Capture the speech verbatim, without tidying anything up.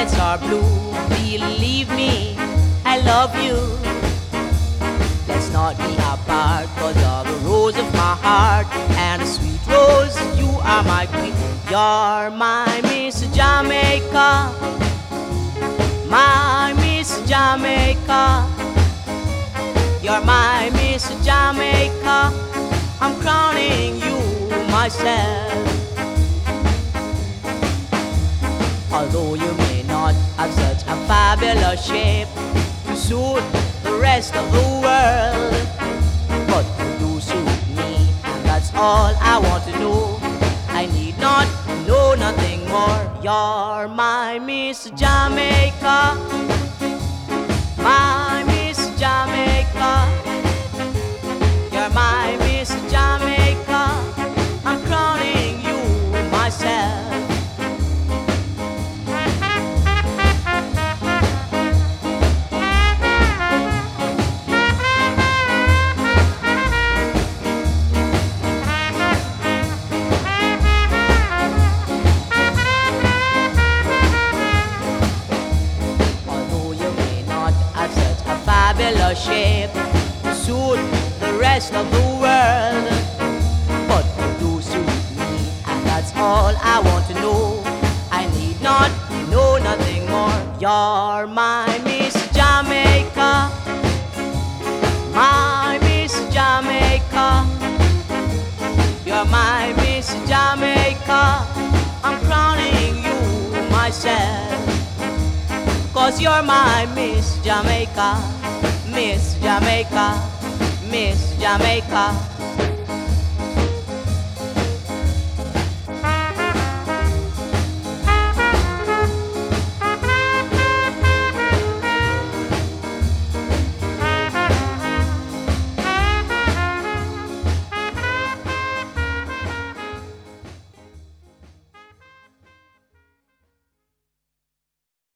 nights are blue. Believe me, I love you. Let's not be apart, cause you're the rose of my heart. And a sweet rose, you are my queen. You're my Miss Jamaica, my Miss Jamaica. You're my Miss Jamaica, I'm crowning you myself. Although you may not have such a fabulous shape to suit the rest of the world, but you do suit me, and that's all I want to know. I need not know nothing more. You're my Miss Jamaica, my Miss Jamaica. You're my Miss Jamaica, I'm crowning you myself. Fabulous shape to suit the rest of the world, but you do suit me, and that's all I want to know. I need not know nothing more. You're my Miss Jamaica, my Miss Jamaica. You're my Miss Jamaica, I'm crowning you myself. Cause you're my Miss Jamaica, Miss Jamaica, Miss Jamaica.